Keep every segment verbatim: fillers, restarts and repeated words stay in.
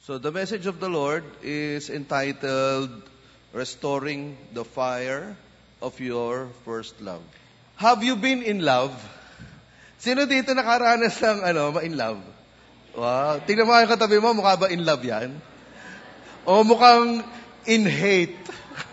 So the message of the Lord is entitled, Restoring the Fire of Your First Love. Have you been in love? Sino dito nakaranas ng ano, ma-in love? Wow. Tingnan mo yung katabi mo, mukha ba in love yan? O mukhang in hate?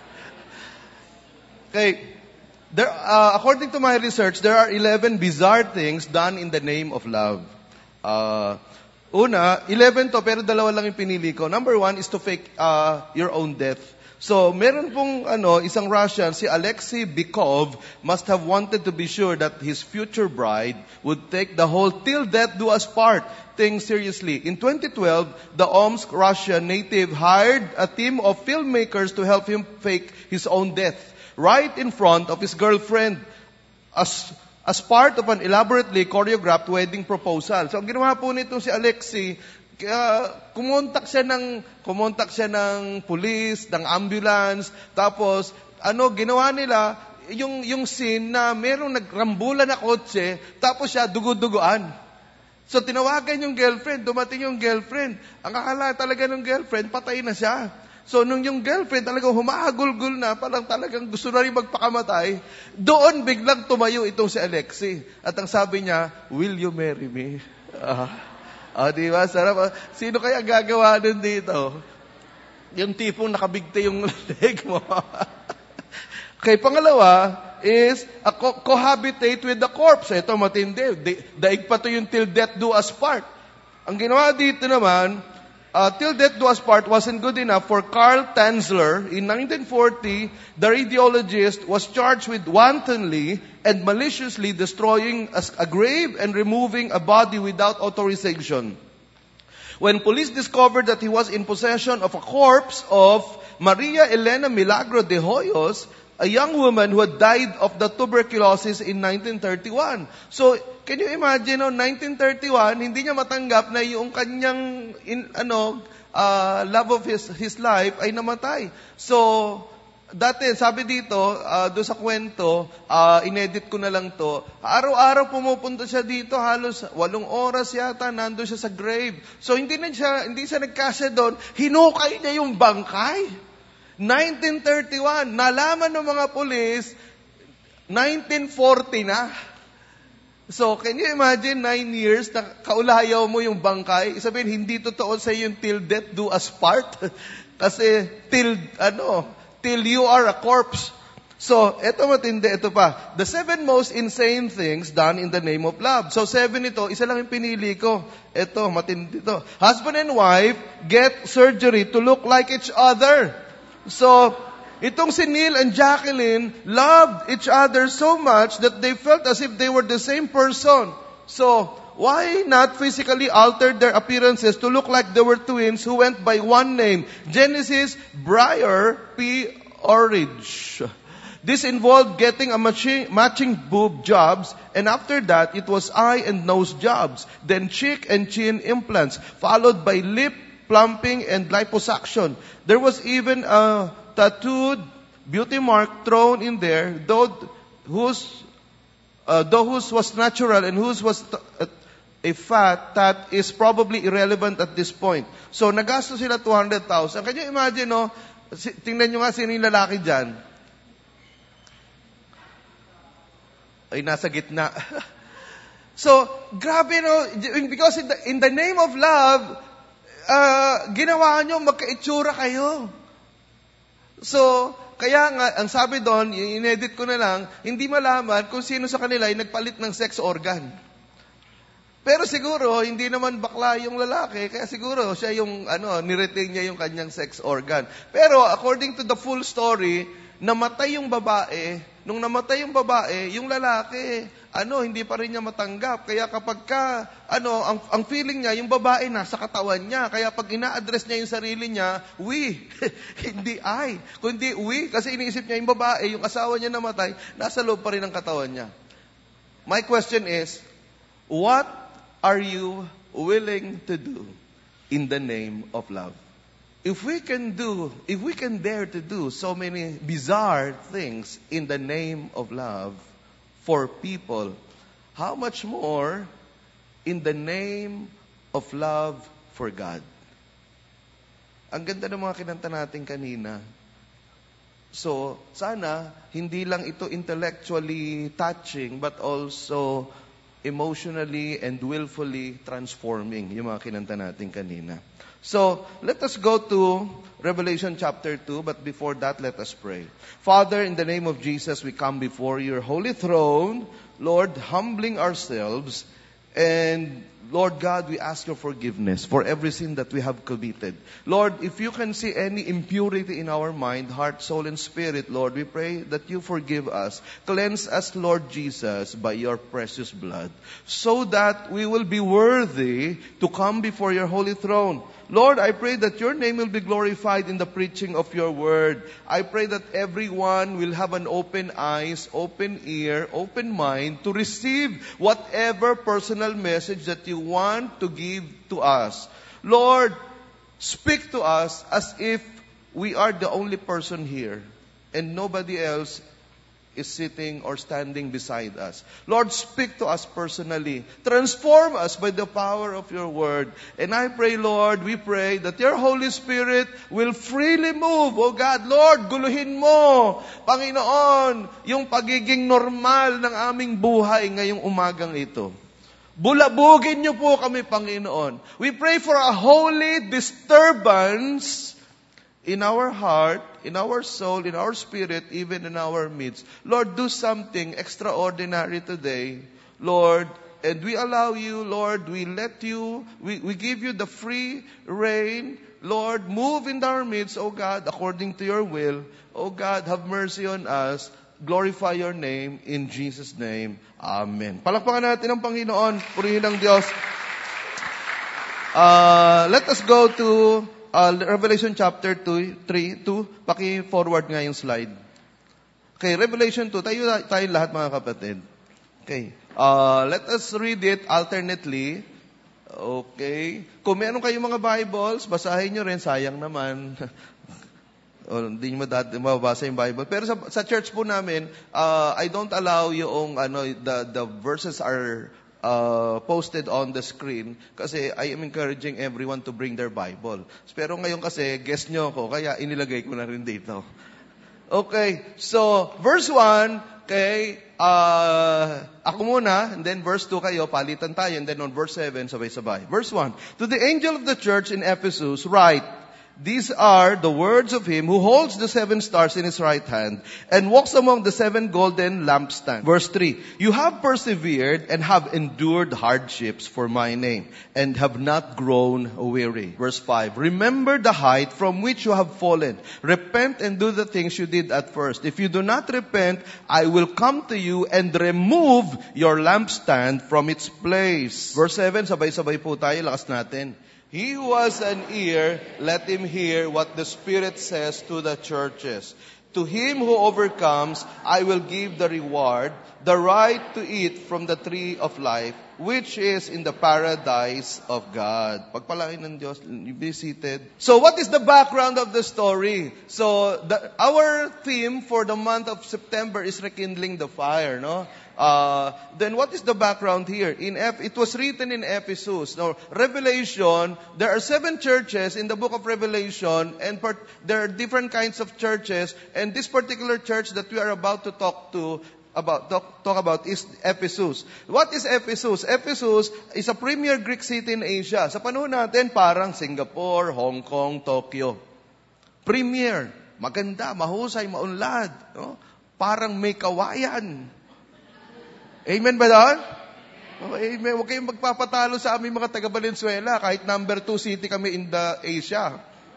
Okay. There, uh, according to my research, there are eleven bizarre things done in the name of love. Uh, una, eleven to, pero dalawa lang yung pinili ko. Number one is to fake uh, your own death. So, meron pong ano, isang Russian, si Alexei Bykov, must have wanted to be sure that his future bride would take the whole till death do us part thing seriously. In twenty twelve, the Omsk, Russia native hired a team of filmmakers to help him fake his own death right in front of his girlfriend as as part of an elaborately choreographed wedding proposal. So, ang ginawa po nito si Alexei, Uh, kumontak siya ng kumontak siya ng police, ng ambulance, tapos ano ginawa nila yung yung scene na merong nagrambulan na kotse, tapos siya dugo-duguan. So tinawagan yung girlfriend, dumating yung girlfriend. Ang akala talaga ng girlfriend patay na siya. So nung yung girlfriend talagang humahagulgul na, parang talagang gusto na rin magpakamatay, doon biglang tumayo itong si Alexei. At ang sabi niya, "Will you marry me?" Uh, Ah, di ba? Sarap. Sino kaya gagawa nun dito? Yung tipong nakabigti yung leg mo. Okay, pangalawa is a co- cohabitate with the corpse. Ito matindi. Di- Daig pa to yung till death do us part. Ang ginawa dito naman, uh, till death do us part wasn't good enough for Karl Tanzler. In nineteen forty, the radiologist was charged with wantonly and maliciously destroying a, a grave and removing a body without authorization. When police discovered that he was in possession of a corpse of Maria Elena Milagro de Hoyos, a young woman who had died of the tuberculosis in nineteen thirty-one. So, can you imagine, no, nineteen thirty-one, hindi niya matanggap na yung kanyang in, ano, uh, love of his, his life ay namatay. So, dati, sabi dito, uh, doon sa kwento, uh, inedit ko na lang to, araw-araw pumupunta siya dito, halos walong oras yata, nandun siya sa grave. So, hindi na siya, hindi siya nagkasya doon, hinukay niya yung bangkay. nineteen thirty-one, nalaman ng mga pulis, nineteen forty na. So, can you imagine, nine years, na kaulayaw mo yung bangkay? Sabihin, hindi totoo sa yung till death do us part. Kasi, till, ano, till you are a corpse. So, eto matindi, ito pa. The seven most insane things done in the name of love. So, seven ito, isa lang yung pinili ko. Ito, matindi ito. Husband and wife get surgery to look like each other. So, itong si Neil and Jacqueline loved each other so much that they felt as if they were the same person. So, why not physically alter their appearances to look like they were twins who went by one name? Genesis Briar P. Orridge. This involved getting a matching, matching boob jobs, and after that, it was eye and nose jobs, then cheek and chin implants, followed by lip plumping and liposuction. There was even a tattooed beauty mark thrown in there, though whose, uh, though whose was natural and whose was t- uh, a fat that is probably irrelevant at this point. So, nagasto sila two hundred thousand. Can you imagine, no? Si, tingnan nyo nga sino yung lalaki dyan. Ay, nasa gitna. So, grabe, no? Because in the, in the name of love, uh, ginawa nyo, magkaitsura kayo. So, kaya nga, ang sabi doon, inedit ko na lang, hindi malaman kung sino sa kanila ay nagpalit ng sex organ. Pero siguro, hindi naman bakla yung lalaki, kaya siguro siya yung, ano, niretain niya yung kanyang sex organ. Pero, according to the full story, namatay yung babae. Nung namatay yung babae, yung lalaki, ano, hindi pa rin niya matanggap. Kaya kapag ka, ano, ang, ang feeling niya, yung babae nasa katawan niya. Kaya pag ina-address niya yung sarili niya, we, hindi I. Kundi we, kasi iniisip niya yung babae, yung asawa niya namatay, nasa loob pa rin ng katawan niya. My question is, what are you willing to do in the name of love? If we can do, if we can dare to do so many bizarre things in the name of love for people, how much more in the name of love for God? Ang ganda ng mga kinanta natin kanina. So, sana, hindi lang ito intellectually touching, but also emotionally and willfully transforming, yung mga kinanta natin kanina. So, let us go to Revelation chapter two, but before that, let us pray. Father, in the name of Jesus, we come before your holy throne, Lord, humbling ourselves, and Lord God, we ask your forgiveness for every sin that we have committed. Lord, if you can see any impurity in our mind, heart, soul, and spirit, Lord, we pray that you forgive us. Cleanse us, Lord Jesus, by your precious blood, so that we will be worthy to come before your holy throne. Lord, I pray that your name will be glorified in the preaching of your word. I pray that everyone will have an open eyes, open ear, open mind to receive whatever personal message that you want to give to us. Lord, speak to us as if we are the only person here and nobody else is sitting or standing beside us. Lord, speak to us personally. Transform us by the power of your word. And I pray, Lord, we pray that your Holy Spirit will freely move. Oh God, Lord, guluhin mo, Panginoon, yung pagiging normal ng aming buhay ngayong umagang ito. Bulabugin niyo po kami, Panginoon. We pray for a holy disturbance in our heart, in our soul, in our spirit, even in our midst. Lord, do something extraordinary today, Lord. And we allow you, Lord, we let you, we, we give you the free reign. Lord, move in our midst, O God, according to your will. O God, have mercy on us. Glorify your name in Jesus' name. Amen. Palakpakan natin ang Panginoon. Purihin ang Diyos. Uh, let us go to Uh, Revelation chapter two, three, two, paki-forward nga yung slide. Okay, Revelation two, tayo, tayo lahat mga kapatid. Okay, uh, let us read it alternately. Okay, kung meron kayong mga Bibles, basahin nyo rin, sayang naman. O, hindi nyo mababasa yung Bible. Pero sa, sa church po namin, uh, I don't allow yung, ano, the, the verses are Uh, posted on the screen kasi I am encouraging everyone to bring their Bible. Pero ngayon kasi, guest nyo ako, kaya inilagay ko na rin dito. Okay, so, verse one, okay, uh, ako muna, and then verse two kayo, palitan tayo, and then on verse seven, sabay-sabay. Verse one, to the angel of the church in Ephesus, write, these are the words of him who holds the seven stars in his right hand and walks among the seven golden lampstands. Verse three, you have persevered and have endured hardships for my name and have not grown weary. Verse five, remember the height from which you have fallen. Repent and do the things you did at first. If you do not repent, I will come to you and remove your lampstand from its place. Verse seven, sabay-sabay po tayo, lakas natin. He who has an ear, let him hear what the Spirit says to the churches. To him who overcomes, I will give the reward, the right to eat from the tree of life, which is in the paradise of God. Pagpalain ng Diyos, be seated. So what is the background of the story? So the, our theme for the month of September is rekindling the fire, no? Uh, then what is the background here? In F, it was written in Ephesus. Now, Revelation, there are seven churches in the book of Revelation, and part, there are different kinds of churches, and this particular church that we are about to talk to, about, talk, talk about is Ephesus. What is Ephesus? Ephesus is a premier Greek city in Asia. Sa panahon natin, parang Singapore, Hong Kong, Tokyo. Premier. Maganda, mahusay, maunlad. No? Parang may kawayan. Amen ba doon? Oh, amen. Huwag kayong magpapatalo sa aming mga taga Valenzuela kahit number two city kami in the Asia.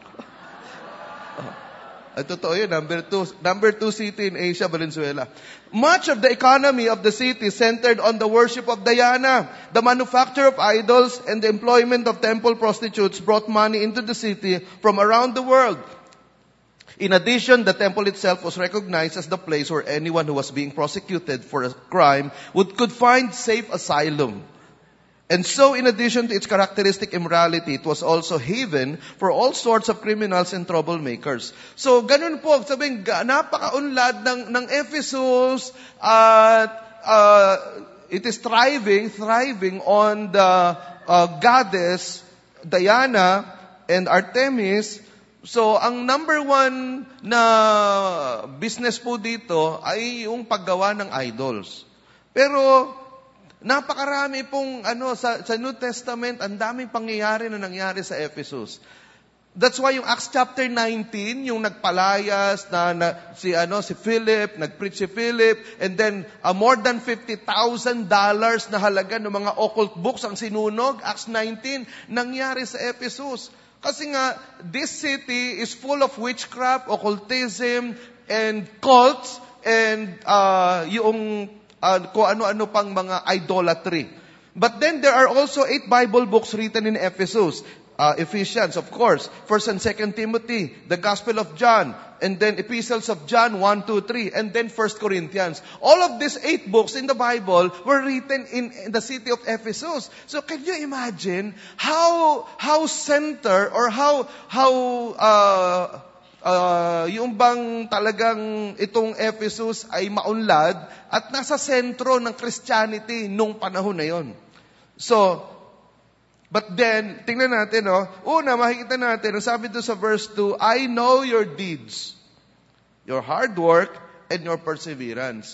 At totoo yun, number two, number two city in Asia, Valenzuela. Much of the economy of the city centered on the worship of Diana. The manufacture of idols and the employment of temple prostitutes brought money into the city from around the world. In addition, the temple itself was recognized as the place where anyone who was being prosecuted for a crime would, could find safe asylum. And so, in addition to its characteristic immorality, it was also haven for all sorts of criminals and troublemakers. So, ganun po, sabihin, napaka-unlad ng, ng Ephesus, at uh, it is thriving, thriving on the uh, goddess Diana and Artemis. So, ang number one na business po dito ay yung paggawa ng idols. Pero, napakarami pong, ano, sa, sa New Testament, ang daming pangyayari na nangyari sa Ephesus. That's why yung Acts chapter nineteen, yung nagpalayas na, na si ano si Philip, nagpreach si Philip, and then uh, more than fifty thousand dollars na halaga ng mga occult books ang sinunog. Acts nineteen, nangyari sa Ephesus. Kasi nga, this city is full of witchcraft, occultism, and cults, and uh, yung uh, kung ano-ano pang mga idolatry. But then there are also eight Bible books written in Ephesus. Uh, Ephesians, of course, First and Second Timothy, the Gospel of John, and then Epistles of John, one, two, three, and then First Corinthians. All of these eight books in the Bible were written in, in the city of Ephesus. So can you imagine how how center or how how uh, uh, yung bang talagang itong Ephesus ay maunlad at nasa sentro ng Christianity nung panahon na yon. So, but then, tingnan natin, no? Una, makikita natin, sabi doon sa verse two, I know your deeds, your hard work, and your perseverance.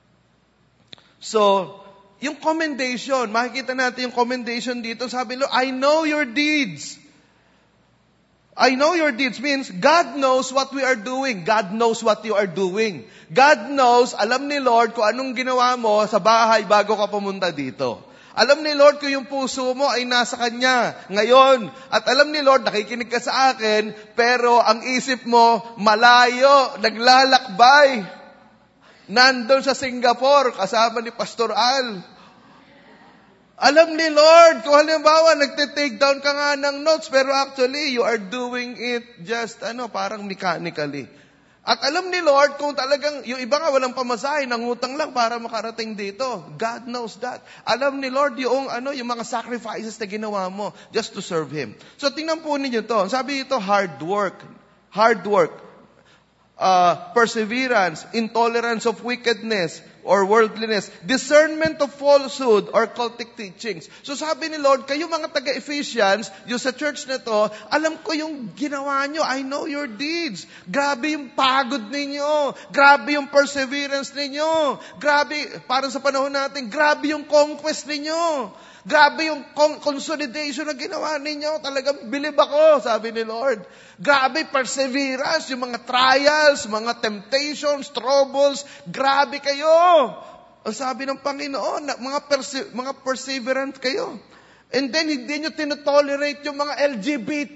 So, yung commendation, makikita natin yung commendation dito, sabi lo, I know your deeds. I know your deeds means God knows what we are doing. God knows what you are doing. God knows, alam ni Lord kung anong ginawa mo sa bahay bago ka pumunta dito. Alam ni Lord kung yung puso mo ay nasa Kanya ngayon. At alam ni Lord, nakikinig ka sa akin, pero ang isip mo, malayo, naglalakbay. Nandun sa Singapore, kasama ni Pastor Al. Alam ni Lord, kung halimbawa, nagte-take down ka nga ng notes, pero actually, you are doing it just, ano, parang mechanically. At alam ni Lord kung talagang, yung iba nga walang pamasahe, nangutang lang para makarating dito. God knows that. Alam ni Lord yung, ano, yung mga sacrifices na ginawa mo just to serve Him. So tingnan po ninyo to. Sabi ito, hard work. Hard work. Uh, perseverance, intolerance of wickedness or worldliness, discernment of falsehood or cultic teachings. So sabi ni Lord, kayo mga taga-Ephesians, yung sa church na to, alam ko yung ginawa nyo. I know your deeds. Grabe yung pagod ninyo. Grabe yung perseverance ninyo. Grabe, para sa panahon natin, grabe yung conquest ninyo. Grabe yung consolidation na ginawa ninyo. Talagang bilib ako, sabi ni Lord. Grabe perseverance, yung mga trials, mga temptations, troubles. Grabe kayo. Ang sabi ng Panginoon, mga, perse- mga perseverant kayo. And then, hindi nyo tinotolerate yung mga L G B T.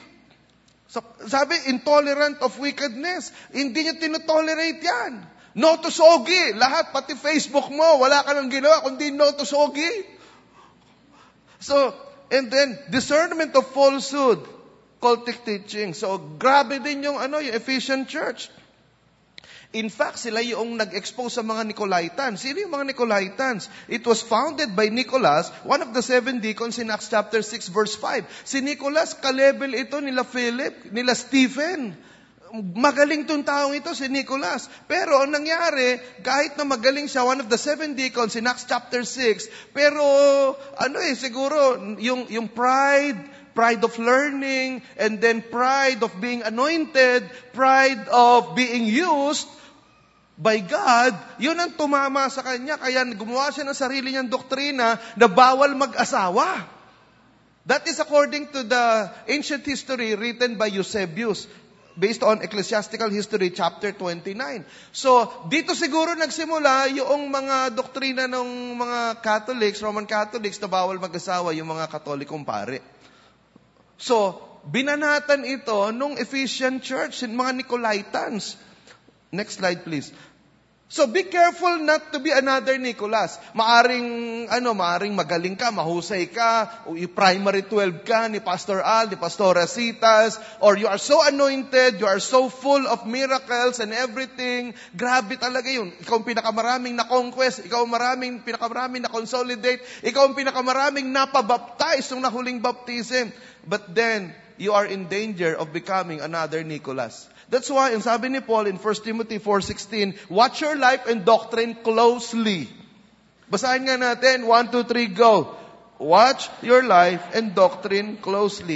Sabi, intolerant of wickedness. Hindi nyo tinotolerate yan. No to sogi. Lahat, pati Facebook mo, wala ka nang ginawa, kundi no to sogi. So, and then, discernment of falsehood, cultic teaching. So, grabe din yung, ano, yung Ephesian church. In fact, sila yung nag-expose sa mga Nicolaitans. Sino yung mga Nicolaitans? It was founded by Nicholas, one of the seven deacons in Acts chapter six, verse five. Si Nicholas, ka-level ito nila Philip, nila Stephen. Magaling tong taong ito, si Nicholas. Pero ang nangyari, kahit na magaling siya, one of the seven deacons in Acts chapter six, pero ano eh, siguro, yung, yung pride, pride of learning, and then pride of being anointed, pride of being used by God, yun ang tumama sa kanya. Kaya gumawa siya ng sarili niyang doktrina na bawal mag-asawa. That is according to the ancient history written by Eusebius, based on Ecclesiastical History, chapter twenty-nine. So, dito siguro nagsimula yung mga doktrina ng mga Catholics, Roman Catholics, na bawal mag-asawa, yung mga Katolikong pare. So, binanatan ito nung Ephesian Church, yung mga Nicolaitans. Next slide, please. So, be careful not to be another Nicholas. Maaring, ano, maaring magaling ka, mahusay ka, o primary twelve ka ni Pastor Al, ni Pastora Citas, or you are so anointed, you are so full of miracles and everything. Grabe talaga yun. Ikaw ang pinakamaraming na-conquest, ikaw ang maraming, pinakamaraming na-consolidate, ikaw ang pinakamaraming napabaptize nung nahuling baptism. But then, you are in danger of becoming another Nicholas. That's why, ang sabi ni Paul in First Timothy four sixteen, watch your life and doctrine closely. Basahin nga natin, one, two, three, go. Watch your life and doctrine closely.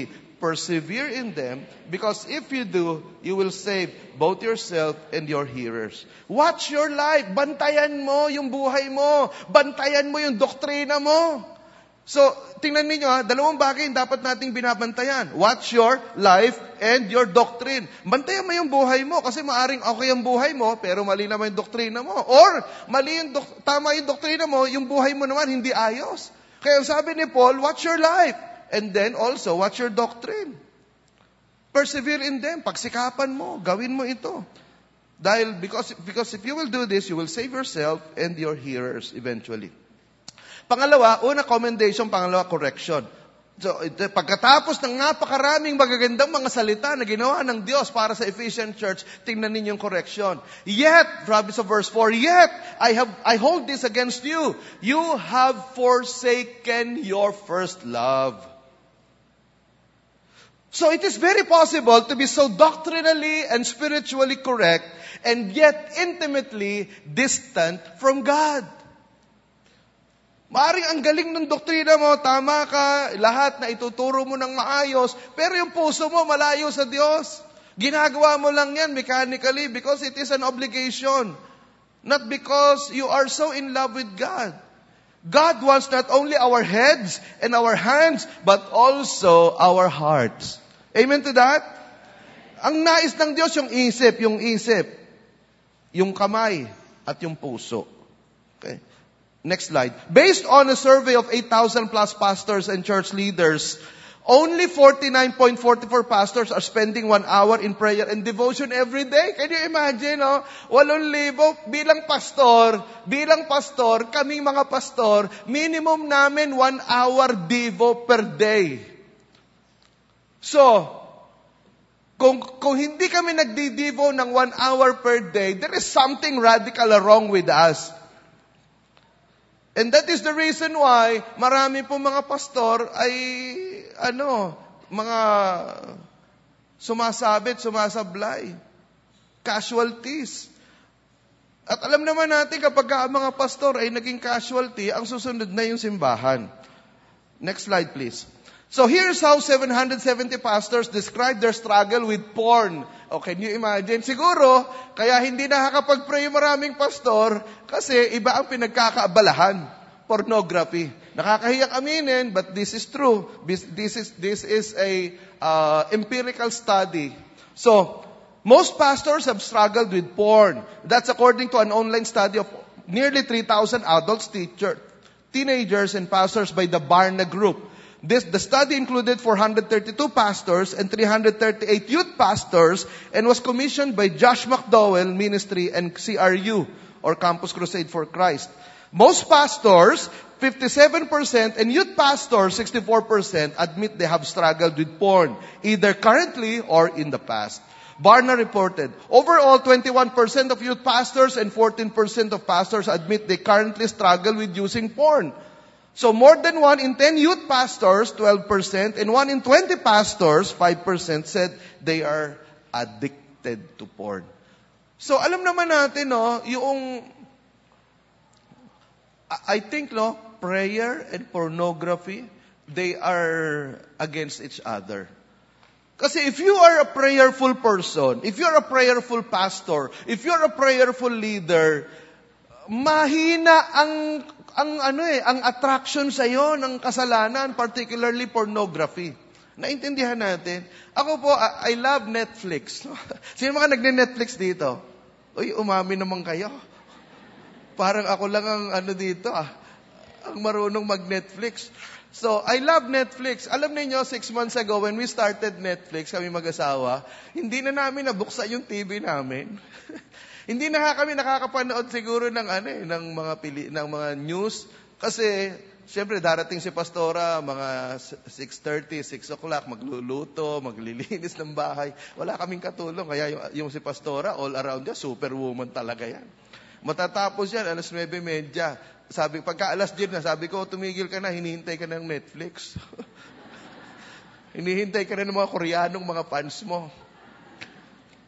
persevere in them, because if you do, you will save both yourself and your hearers. Watch your life. Bantayan mo yung buhay mo. Bantayan mo yung doktrina mo. So, tingnan niyo ha, dalawang bagay yung dapat nating binabantayan. Watch your life and your doctrine. Bantayan mo yung buhay mo kasi maaring okay ang buhay mo pero mali naman yung doktrina mo. Or, mali yung dok- tama yung doktrina mo, yung buhay mo naman hindi ayos. Kaya sabi ni Paul, watch your life. And then also, watch your doctrine. Persevere in them. Pagsikapan mo. Gawin mo ito. Dahil, because, because if you will do this, you will save yourself and your hearers eventually. Pangalawa, una commendation, pangalawa correction. So, ito, pagkatapos ng napakaraming magagandang mga salita na ginawa ng Diyos para sa Ephesian church, tingnan ninyo yung correction. Yet, sabi sa verse four, yet I have I hold this against you. You have forsaken your first love. So it is very possible to be so doctrinally and spiritually correct and yet intimately distant from God. Maaring ang galing ng doktrina mo, tama ka, lahat na ituturo mo ng maayos, pero yung puso mo malayo sa Diyos. Ginagawa mo lang yan mechanically because it is an obligation. Not because you are so in love with God. God wants not only our heads and our hands, but also our hearts. Amen to that? Ang nais ng Diyos yung isip, yung isip, yung kamay, at yung puso. Okay? Next slide. Based on a survey of eight thousand plus pastors and church leaders, only forty-nine point four four pastors are spending one hour in prayer and devotion every day. Can you imagine, oh? Walong libo bilang pastor, bilang pastor, kaming mga pastor, minimum namin one hour devo per day. So, kung, kung hindi kami nagdi-devo ng one hour per day, there is something radical wrong with us. And that is the reason why marami po mga pastor ay, ano, mga sumasabit, sumasablay. Casualties. At alam naman natin kapag ang mga pastor ay naging casualty, ang susunod na yung simbahan. Next slide please. So here's how seven hundred seventy pastors describe their struggle with porn. Okay, can you imagine? Siguro, kaya hindi nakakapag-pray yung maraming pastor kasi iba ang pinagkakaabalahan. Pornography. Nakakahiyak aminin, but this is true. This is, this is a uh, empirical study. So, most pastors have struggled with porn. That's according to an online study of nearly three thousand adults, teacher, teenagers, and pastors by the Barna Group. This, the study included four hundred thirty-two pastors and three hundred thirty-eight youth pastors and was commissioned by Josh McDowell Ministry and C R U, or Campus Crusade for Christ. Most pastors, fifty-seven percent, and youth pastors, sixty-four percent, admit they have struggled with porn, either currently or in the past. Barna reported, overall, twenty-one percent of youth pastors and fourteen percent of pastors admit they currently struggle with using porn. So more than one in ten youth pastors, twelve percent, and one in twenty pastors, five percent, said they are addicted to porn. So alam naman natin, no, yung, I think, no, prayer and pornography, they are against each other. Kasi if you are a prayerful person, if you're a prayerful pastor, if you're a prayerful leader, mahina ang ang ano eh, ang attraction sa iyo ng kasalanan, particularly pornography. Naintindihan natin? Ako po, I love Netflix. Sino mga nagne-Netflix dito? Uy, umami naman kayo. Parang ako lang ang ano dito ah, ang marunong mag-Netflix. So, I love Netflix. Alam niyo, six months ago, when we started Netflix, kami mag-asawa, hindi na namin nabuksan yung T V namin. Hindi na kami nakakapanood siguro ng ano eh, ng mga pili, ng mga news kasi siyempre darating si pastora mga six thirty, six o'clock magluluto, maglilinis ng bahay. Wala kaming katulong kaya yung, yung si pastora all around niya superwoman talaga yan. Matatapos yan alas nuwebe media. Sabi pagka alas diyes na sabi ko tumigil ka na, hinihintay ka ng Netflix. Hinihintay ka na ng mga Koreanong mga fans mo.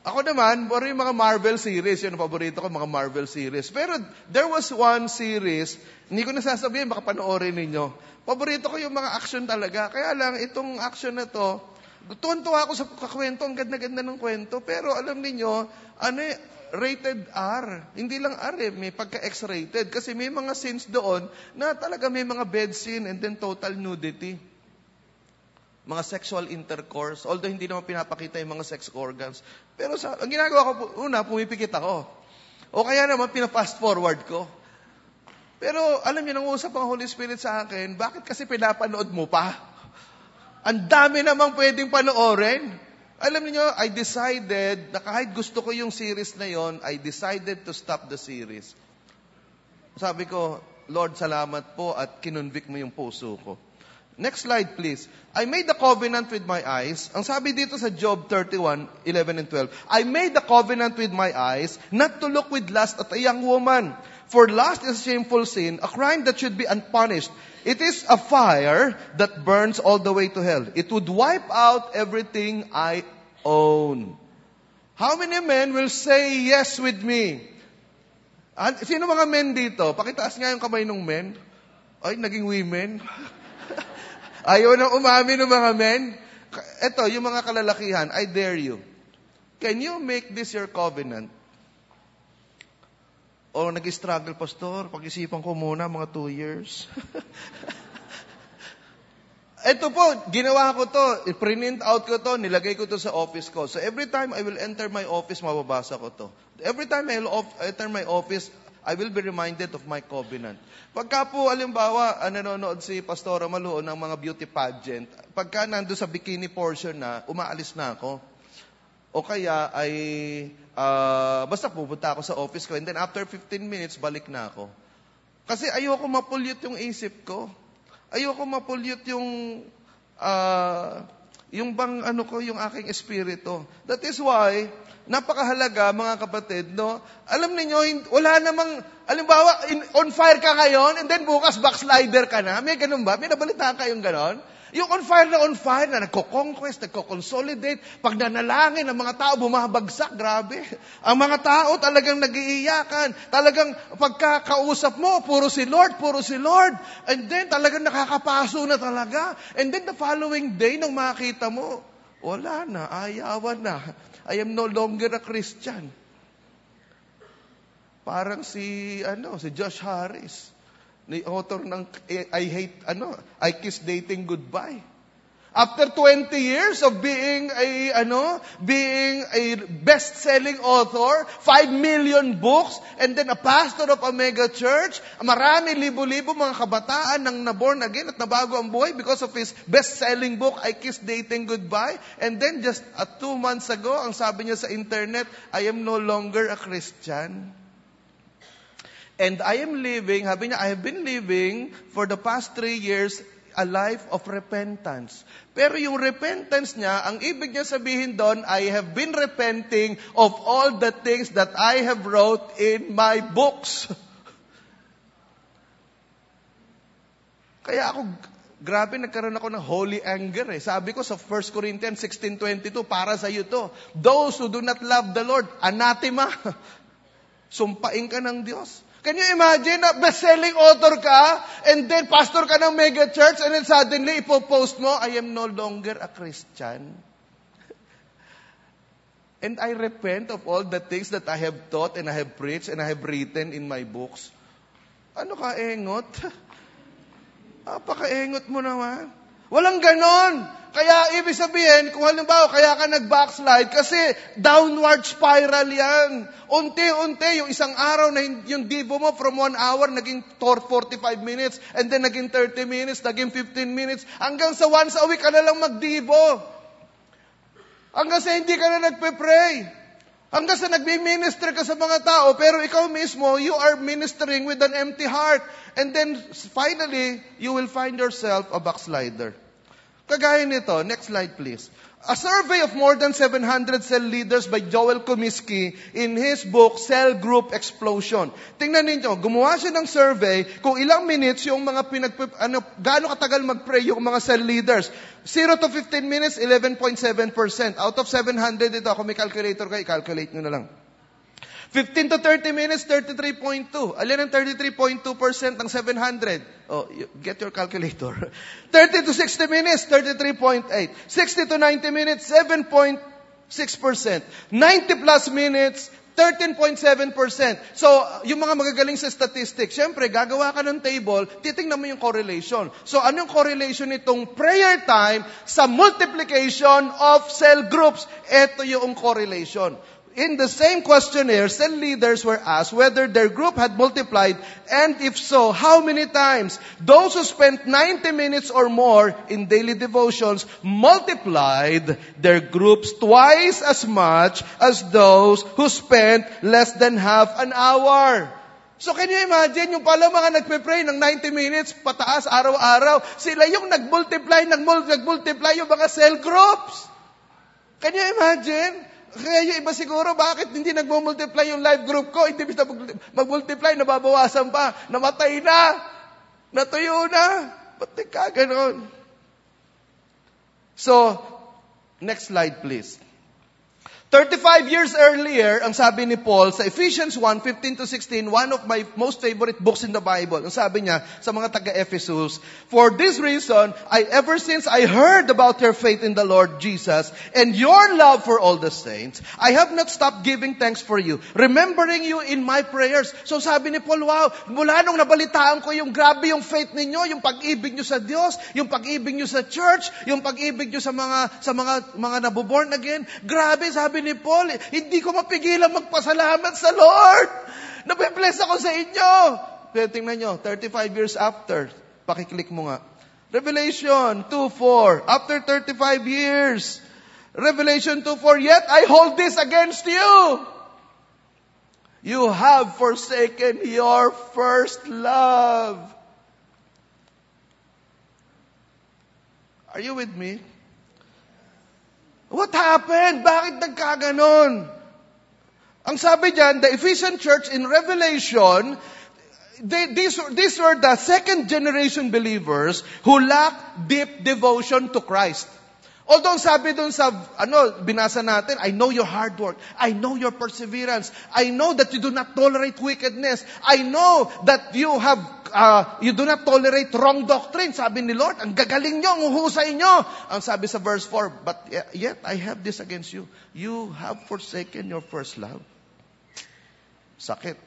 Ako naman, puro yung mga Marvel series. Yun ang paborito ko, mga Marvel series. Pero there was one series, hindi ko nasasabihin, baka panoorin ninyo. Paborito ko yung mga action talaga. Kaya lang, itong action na to, tuwan-tuwa ako sa kakwento, ang ganda-ganda ng kwento. Pero alam niyo, ano eh, rated R. Hindi lang R eh, may pagka-X-rated. Kasi may mga scenes doon na talaga may mga bed scene and then total nudity. Mga sexual intercourse, although hindi naman pinapakita yung mga sex organs. Pero sa, ang ginagawa ko, una, pumipikit ako. O kaya naman, pina-fast forward ko. Pero alam niyo, nang usap ang Holy Spirit sa akin, bakit kasi pinapanood mo pa? Ang dami namang pwedeng panoorin. Alam niyo, I decided, na kahit gusto ko yung series na yon, I decided to stop the series. Sabi ko, Lord, salamat po at kinonvict mo yung puso ko. Next slide, please. I made the covenant with my eyes. Ang sabi dito sa Job thirty-one, eleven and twelve, I made the covenant with my eyes not to look with lust at a young woman. For lust is a shameful sin, a crime that should be unpunished. It is a fire that burns all the way to hell. It would wipe out everything I own. How many men will say yes with me? Sino mga men dito? Pakitaas nga yung kamay ng men. Ay, naging women. Ayaw na umamin ng mga men. Ito, yung mga kalalakihan, I dare you. Can you make this your covenant? O nag-struggle, pastor, pag-isipan ko muna, mga two years. Ito po, ginawa ko to, i-print out ko to, nilagay ko to sa office ko. So every time I will enter my office, mababasa ko to. Every time I will enter my office, I will be reminded of my covenant. Pagka po, alimbawa, nanonood si Pastora Maluo ng mga beauty pageant, pagka nando sa bikini portion na, umaalis na ako. O kaya ay, uh, basta pupunta ako sa office ko, and then after fifteen minutes, balik na ako. Kasi ayoko mapollute yung isip ko. Ayoko mapollute yung, uh, yung bang, ano ko, yung aking espiritu. That is why, napakahalaga, mga kapatid, no? Alam niyo, wala namang, alimbawa, in, on fire ka ngayon, and then bukas backslider ka na. May ganun ba? May nabalitaan kayong ganon? Yung on fire na on fire na nagko-conquest, nagko-consolidate, pag nanalangin, ang mga tao bumabagsak, grabe. Ang mga tao talagang nag-iiyakan. Talagang pagkakausap mo, puro si Lord, puro si Lord. And then talagang nakakapaso na talaga. And then the following day, nung makita mo, wala na, ayawan na. I am no longer a Christian. Parang si, ano, si Josh Harris, ni author ng I Hate, ano, I Kiss Dating Goodbye. After twenty years of being a, ano, being a best-selling author, five million books, and then a pastor of a mega church, marami, libo-libo mga kabataan nang na-born again at nabago ang buhay because of his best-selling book, I Kiss Dating Goodbye. And then just uh, two months ago, ang sabi niya sa internet, I am no longer a Christian. And I am living, sabi niya, I have been living for the past three years a life of repentance. Pero yung repentance niya, ang ibig niya sabihin doon, I have been repenting of all the things that I have wrote in my books. Kaya ako, grabe, nagkaroon ako ng holy anger eh. Sabi ko sa First Corinthians sixteen twenty-two, para sa iyo to. Those who do not love the Lord, anathema. Sumpain ka ng Diyos. Can you imagine na best-selling author ka, and then pastor ka ng mega church, and then suddenly ipopost mo, I am no longer a Christian. And I repent of all the things that I have taught, and I have preached, and I have written in my books. Ano ka, engot? Apaka-engot mo naman. Walang ganon. Kaya ibig sabihin, kung halimbawa, kaya ka nag-backslide, kasi downward spiral yan. Unti-unti, yung isang araw na yung divo mo from one hour, naging forty-five minutes, and then naging thirty minutes, naging fifteen minutes, hanggang sa once a week ka na lang magdivo. Hanggang sa hindi ka na nagpe-pray. Hanggang sa nagbi-minister ka sa mga tao, pero ikaw mismo, you are ministering with an empty heart. And then, finally, you will find yourself a backslider. Kagaya nito, next slide please. A survey of more than seven hundred cell leaders by Joel Comiskey in his book, Cell Group Explosion. Tingnan ninyo, gumawa siya ng survey kung ilang minutes yung mga pinag, ano, gaano katagal mag-pray yung mga cell leaders. zero to fifteen minutes, eleven point seven percent. Out of seven hundred ito, kung may calculator kayo, calculate nyo na lang. fifteen to thirty minutes, thirty-three point two. Alin ang thirty-three point two percent ng seven hundred? Oh, you, get your calculator. thirty to sixty minutes, thirty-three point eight. sixty to ninety minutes, seven point six percent. ninety plus minutes, thirteen point seven percent. So, yung mga magagaling sa statistics, syempre, gagawa ka ng table, titingnan mo yung correlation. So, ano yung correlation nitong prayer time sa multiplication of cell groups? Ito yung correlation. In the same questionnaire, cell leaders were asked whether their group had multiplied, and if so, how many times. Those who spent ninety minutes or more in daily devotions multiplied their groups twice as much as those who spent less than half an hour. So can you imagine, yung pala mga nagpe-pray ng ninety minutes, pataas araw-araw, sila yung nag-multiply, nag-multiply yung mga cell groups. Can you imagine? Kaya yung iba siguro, bakit hindi nag-multiply yung live group ko? Hindi bisa mag-multiply, nababawasan pa. Namatay na. Natuyo na. Ba't ka ganon? So, next slide please. thirty-five years earlier, ang sabi ni Paul sa Ephesians one, fifteen to sixteen, one of my most favorite books in the Bible. Ang sabi niya sa mga taga-Ephesus, "For this reason, I ever since I heard about your faith in the Lord Jesus and your love for all the saints, I have not stopped giving thanks for you, remembering you in my prayers." So sabi ni Paul, wow, mula nung nabalitaan ko yung grabe yung faith ninyo, yung pag-ibig nyo sa Diyos, yung pag-ibig nyo sa church, yung pag-ibig nyo sa mga sa mga mga naboborn again, grabe, sabi ni Paul, hindi ko mapigilan magpasalamat sa Lord. Nape-bless ako sa inyo. Pero tingnan nyo, thirty-five years after, pakiclick mo nga. Revelation two four, after thirty-five years. Revelation two four, yet I hold this against you. You have forsaken your first love. Are you with me? What happened? Bakit nagkaganon? Ang sabi dyan, the Ephesian church in Revelation, they, these, these were the second generation believers who lacked deep devotion to Christ. Although sabi dun sa, ano, binasa natin, I know your hard work. I know your perseverance. I know that you do not tolerate wickedness. I know that you have, uh, you do not tolerate wrong doctrine. Sabi ni Lord, ang gagaling nyo, ang uhusay nyo. Ang sabi sa verse four, but yet I have this against you. You have forsaken your first love. Sakit.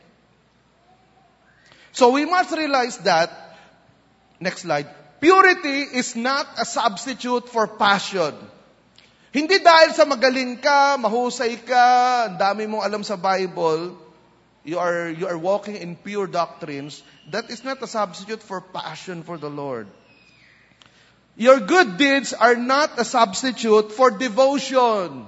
So we must realize that, next slide, purity is not a substitute for passion. Hindi dahil sa magaling ka, mahusay ka, ang dami mong alam sa Bible, you are, you are walking in pure doctrines, that is not a substitute for passion for the Lord. Your good deeds are not a substitute for devotion.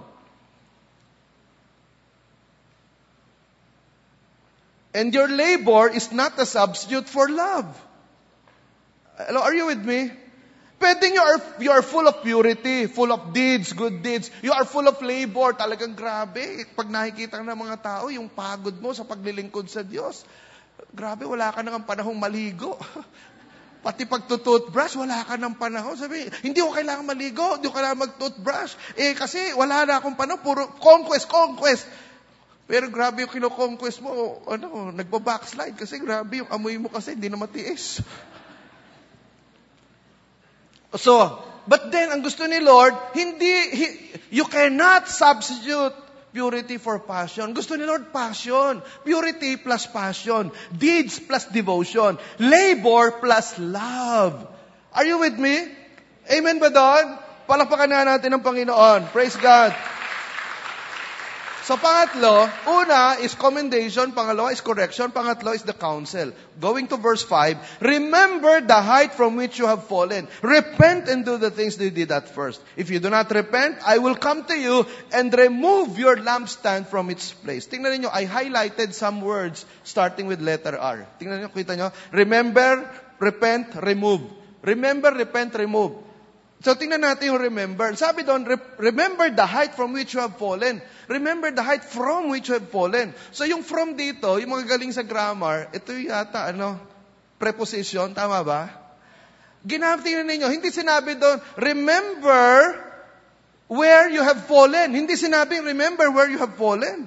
And your labor is not a substitute for love. Hello, are you with me? Pwedeng you are, you are full of purity, full of deeds, good deeds. You are full of labor. Talagang grabe. Pag nakikita ng mga tao, yung pagod mo sa paglilingkod sa Diyos, grabe, wala ka nang panahong maligo. Pati pagtutoothbrush, wala ka nang panahon. Sabi, hindi ko kailangan maligo, hindi ko kailangan mag-toothbrush. Eh, kasi wala na akong panahon, puro conquest, conquest. Pero grabe yung kino-conquest mo, ano, nagba-backslide kasi grabe yung amoy mo kasi hindi na matiis. So, but then, ang gusto ni Lord, hindi, he, you cannot substitute purity for passion. Gusto ni Lord, passion. Purity plus passion. Deeds plus devotion. Labor plus love. Are you with me? Amen ba doon? Palakpakan na natin ang Panginoon. Praise God. So, pangatlo, una is commendation, pangalawa is correction, pangatlo is the counsel. Going to verse five, remember the height from which you have fallen. Repent and do the things that you did at first. If you do not repent, I will come to you and remove your lampstand from its place. Tingnan niyo, I highlighted some words starting with letter R. Tingnan niyo, kita niyo, remember, repent, remove. Remember, repent, remove. So, tingnan natin yung remember. Sabi doon, remember the height from which you have fallen. Remember the height from which you have fallen. So, yung from dito, yung mga galing sa grammar, ito yata, ano, preposition, tama ba? Ginamit tingnan ninyo, hindi sinabi doon, remember where you have fallen. Hindi sinabing, remember where you have fallen.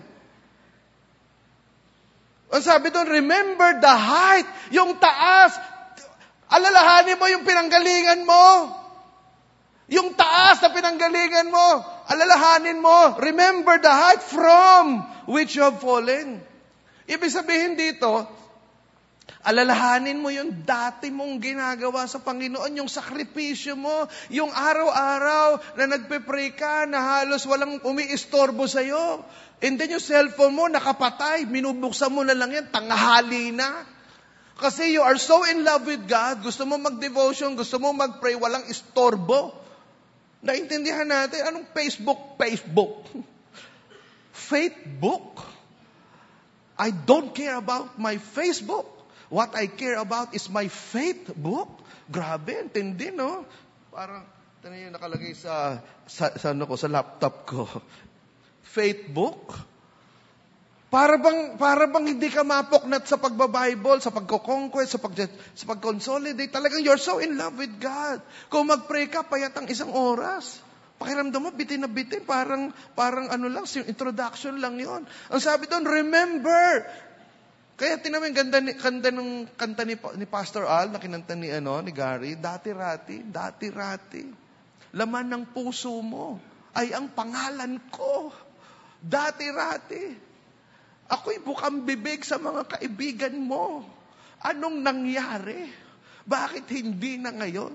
Ang sabi doon, remember the height, yung taas. Alalahanin mo yung pinanggalingan mo. Yung taas na pinanggalingan mo, alalahanin mo, remember the height from which you have fallen. Ibig sabihin dito, alalahanin mo yung dati mong ginagawa sa Panginoon, yung sakripisyo mo, yung araw-araw na nagpe-pray ka, na halos walang umiistorbo sa'yo. And then yung cellphone mo, nakapatay, minubuksan mo na lang yan, tanghali na. Kasi you are so in love with God, gusto mo mag-devotion, gusto mo mag-pray, walang istorbo. Naintindihan natin, anong Facebook? Facebook. Faithbook. I don't care about my Facebook. What I care about is my faith book. Grabe, intindi, no? Parang, ito na yung nakalagay sa, sa, sa, ano ko, sa laptop ko. Faith book. Para bang, para bang hindi ka mapoknat sa pagbabible, sa pagko-conquest, sa, pag, sa pag-consolidate. Talagang you're so in love with God. Kung mag-pray ka, payat ang isang oras. Pakiramdam mo, bitin na bitin. Parang, parang ano lang, introduction lang yon. Ang sabi doon, remember. Kaya tinamin, ganda, ni, ganda ng kanta ni, ni Pastor Al, na kinanta ni, ano, ni Gary, dati-rati, dati-rati. Laman ng puso mo ay ang pangalan ko. Dati-rati. Ako'y bukang bibig sa mga kaibigan mo. Anong nangyari? Bakit hindi na ngayon?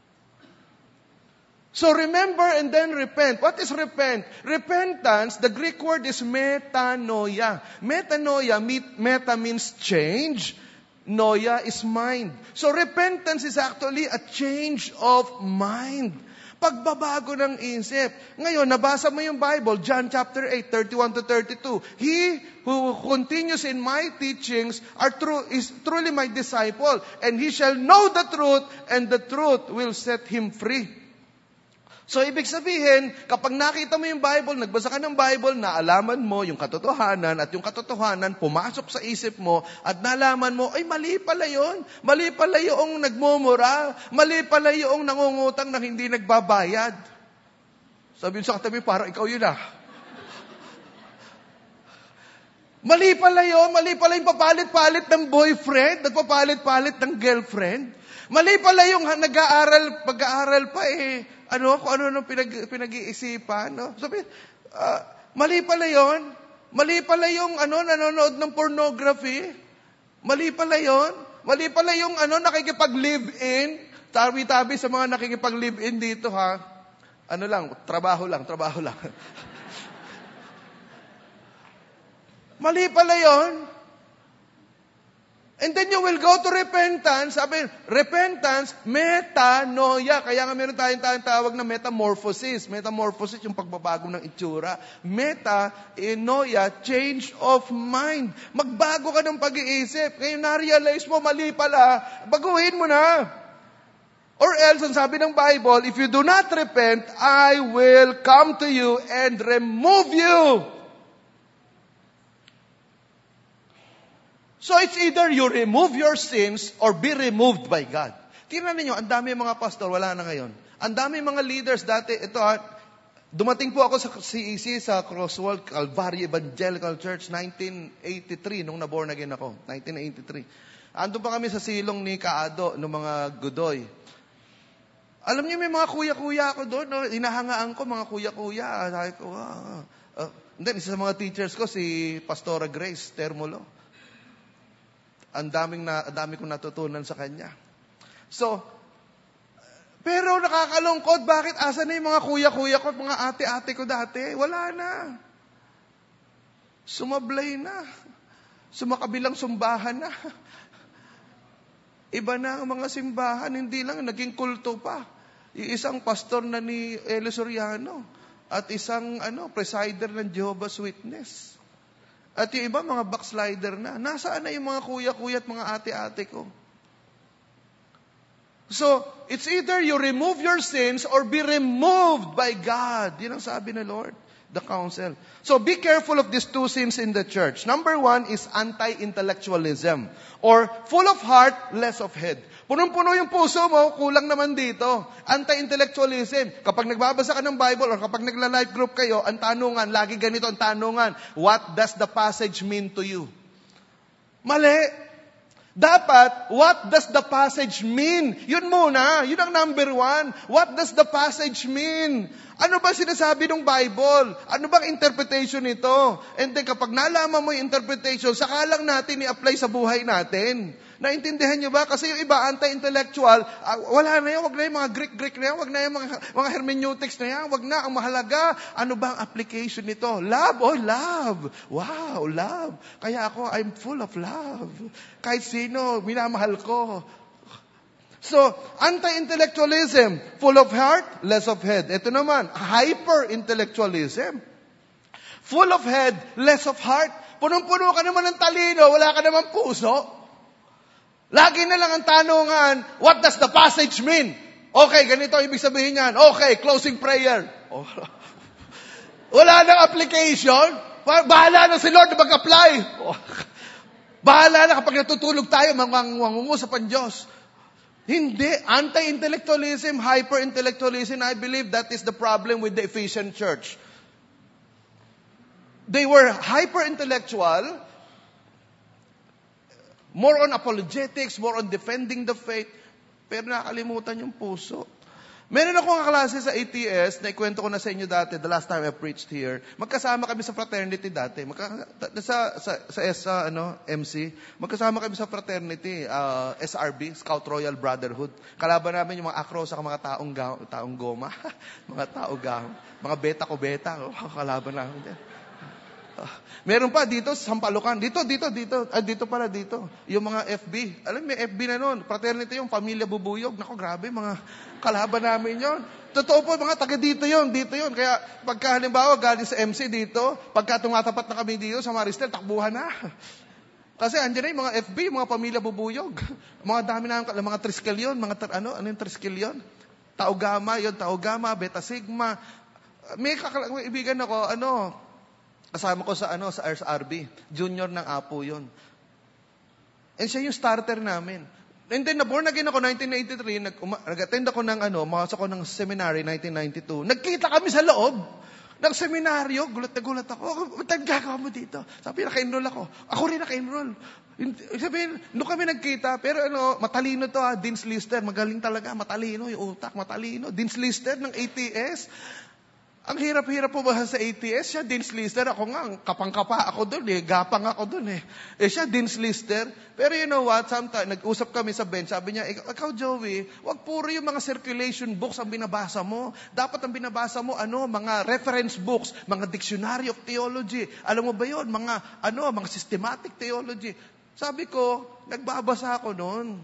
So remember and then repent. What is repent? Repentance, the Greek word is metanoia. Metanoia, meta means change. Noia is mind. So repentance is actually a change of mind. Pagbabago ng isip. Ngayon, nabasa mo yung Bible, John chapter eight, thirty-one to thirty-two. He who continues in my teachings are true, is truly my disciple, and he shall know the truth, and the truth will set him free. So, ibig sabihin, kapag nakita mo yung Bible, nagbasa ka ng Bible, naalaman mo yung katotohanan, at yung katotohanan pumasok sa isip mo, at nalaman mo, ay mali pala yun. Mali pala yung nagmumura. Mali pala yung nangungutang na hindi nagbabayad. Sabi sa katabi, parang ikaw yun ah. Mali pala yun. Mali pala yung papalit-palit ng boyfriend, nagpapalit-palit ng girlfriend. Mali pala yung nag-aaral, pag-aaral pa eh, ano, kung ano nung pinag, pinag-iisipan, no? Sabi, uh, mali pala yon. Mali pala yung, ano, nanonood ng pornography. Mali pala yon. Mali pala yung, ano, nakikipag-live-in. Tabi-tabi sa mga nakikipag-live-in dito, ha? Ano lang, trabaho lang, trabaho lang. Mali pala yon. And then you will go to repentance. Sabi, repentance, metanoia. Kaya nga meron tayong, tayong tawag na metamorphosis. Metamorphosis, yung pagbabago ng itsura. Meta, noia, change of mind. Magbago ka ng pag-iisip. Ngayon na-realize mo, mali pala. Baguhin mo na. Or else, ang sabi ng Bible, if you do not repent, I will come to you and remove you. So it's either you remove your sins or be removed by God. Tingnan niyo, ang dami mga pastor, wala na ngayon. Ang dami mga leaders dati, ito ha, dumating po ako sa C E C, sa Crosswalk Calvary Evangelical Church, nineteen eighty-three, nung naborn again ako, nineteen eighty-three. Andun pa kami sa silong ni Kaado, ng mga Godoy. Alam niyo, may mga kuya-kuya ako doon, no? Hinahangaan ko, mga kuya-kuya. Sabi ko, wow. Uh, then, isa sa mga teachers ko, si Pastora Grace Termolo. Ang daming na, ang dami kong natutunan sa kanya. So, pero nakakalungkot, bakit asa na yung mga kuya-kuya ko at mga ate-ate ko dati? Wala na. Sumablay na. Sumakabilang sumbahan na. Iba na ang mga simbahan, hindi lang, naging kulto pa. Yung isang pastor na ni Elio Soriano at isang ano presider ng Jehovah's Witness. At yung iba, mga backslider na. Nasaan na yung mga kuya-kuya at mga ate-ate ko? So, it's either you remove your sins or be removed by God. Yan ang sabi ng Lord, the counsel. So, be careful of these two sins in the church. Number one is anti-intellectualism, or full of heart, less of head. Punong-puno yung puso mo, kulang naman dito. Anti-intellectualism. Kapag nagbabasa ka ng Bible or kapag nagla-life group kayo, ang tanungan, lagi ganito ang tanungan, what does the passage mean to you? Mali. Dapat, what does the passage mean? Yun muna. Yun ang number one. What does the passage mean? Ano ba sinasabi ng Bible? Ano bang interpretation nito? And then kapag nalaman mo yung interpretation, saka lang natin i-apply sa buhay natin. Naintindihan niyo ba? Kasi yung iba, anti-intellectual, uh, wala na yan, wag na yung mga Greek-Greek na yan, wag na yung mga, mga hermeneutics na yan, wag na. Ang mahalaga, ano ba ang application nito? Love, oh love. Wow, love. Kaya ako, I'm full of love. Kahit sino, minamahal ko. So, anti-intellectualism, full of heart, less of head. Ito naman, hyper-intellectualism. Full of head, less of heart. Punong-puno ka naman ng talino, wala ka naman puso. Lagi na lang ang tanungan, what does the passage mean? Okay, ganito ibig sabihin yan. Okay, closing prayer. Oh. Wala nang application. Bahala na si Lord na mag-apply. Oh. Bahala na kapag natutulog tayo, mangungusap ang Diyos. Hindi. Anti-intellectualism, hyper-intellectualism, I believe that is the problem with the Ephesian church. They were hyper-intellectual, more on apologetics, more on defending the faith, pero nakalimutan yung puso. Meron akong kaklase sa A T S, na ikwento ko na sa inyo dati, the last time I preached here. Magkasama kami sa fraternity dati. Magka, sa, sa, sa, sa ano, M C, magkasama kami sa fraternity, uh, S R B, Scout Royal Brotherhood. Kalaban namin yung mga akro sa mga taong, ga, taong goma, mga tao gama, mga beta ko beta, oh, kalaban namin yan. Uh, meron pa dito sa Sampalukan. Dito, dito, dito. Ah, dito pala, dito. Yung mga F B. Alam, may F B na noon. Fraternity yung Pamilya Bubuyog. Nako, grabe, mga kalaban namin yon. Totoo po, mga taga dito yon, dito yon. Kaya, pagka halimbawa, galing sa M C dito, pagka tumatapat na kami dito sa Maristel, takbuhan na. Kasi andyan na yung mga F B, mga Pamilya Bubuyog. Mga dami na, mga Triskel yun. Mga, ter, ano, ano yung Triskel yun? Tau Gamma, yun, Tau Gamma, Beta Sigma. May kakaibigan ako, ano, kasama ko sa ano sa R B, junior ng Apo yun. And siya yung starter namin. And then, na-born again ako nineteen eighty-three, nag- uma- nag-attend ako ng ano, makasok ako ng seminary nineteen ninety-two. Nagkita kami sa loob ng seminaryo. Gulat na gulat ako. Ba't gagawa mo dito? Sabi, naka-enroll ako. Ako rin naka-enroll. Sabi, doon kami nagkita. Pero ano, matalino to ha, Dean's Lister. Magaling talaga, matalino yung utak, matalino. Dean's Lister ng A T S. Ang hirap-hirap po ba sa A T S? Siya, Dean's Lister. Ako nga, kapang-kapa ako doon eh. Gapang ako doon eh. Eh siya, Dean's Lister. Pero you know what? Sometimes, nag-usap kami sa bench. Sabi niya, ikaw, Joey, wag puro yung mga circulation books ang binabasa mo. Dapat ang binabasa mo, ano, mga reference books, mga dictionary of theology. Alam mo ba yun? Mga, ano, mga systematic theology. Sabi ko, nagbabasa ako noon.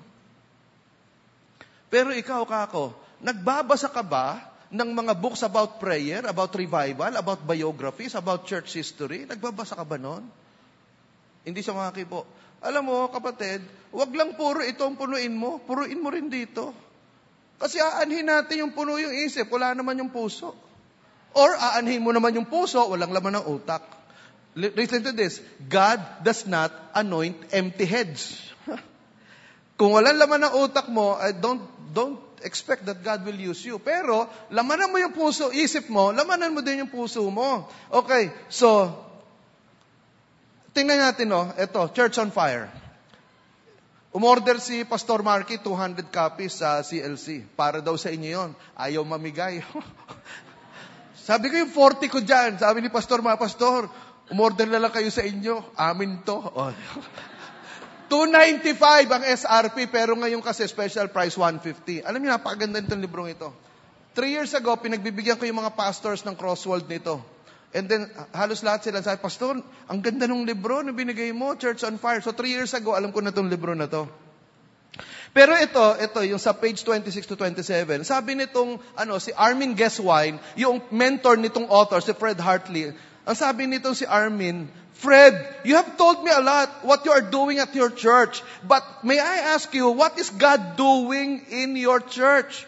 Pero ikaw, kako, nagbabasa ka ba ng mga books about prayer, about revival, about biographies, about church history? Nagbabasa ka ba nun? Hindi siya makakipo. Alam mo, kapatid, wag lang puro itong punuin mo, puruin mo rin dito. Kasi aanhin natin yung puno yung isip, wala naman yung puso. Or aanhin mo naman yung puso, walang laman ng utak. Listen to this, God does not anoint empty heads. Kung walang laman ng utak mo, I don't, don't expect that God will use you. Pero, lamanan mo yung puso, isip mo, lamanan mo din yung puso mo. Okay, so, tingnan natin, no, ito, Church on Fire. Umorder si Pastor Marky, two hundred copies sa C L C. Para daw sa inyo yon. Ayaw mamigay. Sabi ko yung forty ko dyan. Sabi ni Pastor, mga Pastor, umorder na lang kayo sa inyo. Amin to. Oh. two ninety-five ang S R P, pero ngayon kasi special price one fifty. Alam niyo, napakaganda nitong librong ito. Three years ago, pinagbibigyan ko yung mga pastors ng Crossworld nito. And then, halos lahat sila sabi, Pastor, ang ganda ng libro na binigay mo, Church on Fire. So three years ago, alam ko na itong libro na to. Pero ito, ito, yung sa page twenty-six to twenty-seven, sabi nitong, ano, si Armin Geswine, yung mentor nitong author, si Fred Hartley, Ang sabi nito si Armin, Fred, you have told me a lot what you are doing at your church. But may I ask you, what is God doing in your church?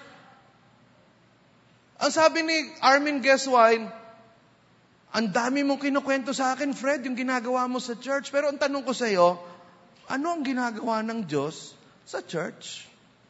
Ang sabi ni Armin Geswine, ang dami mong kinukwento sa akin, Fred, yung ginagawa mo sa church. Pero ang tanong ko sa iyo, ano ang ginagawa ng Diyos sa church?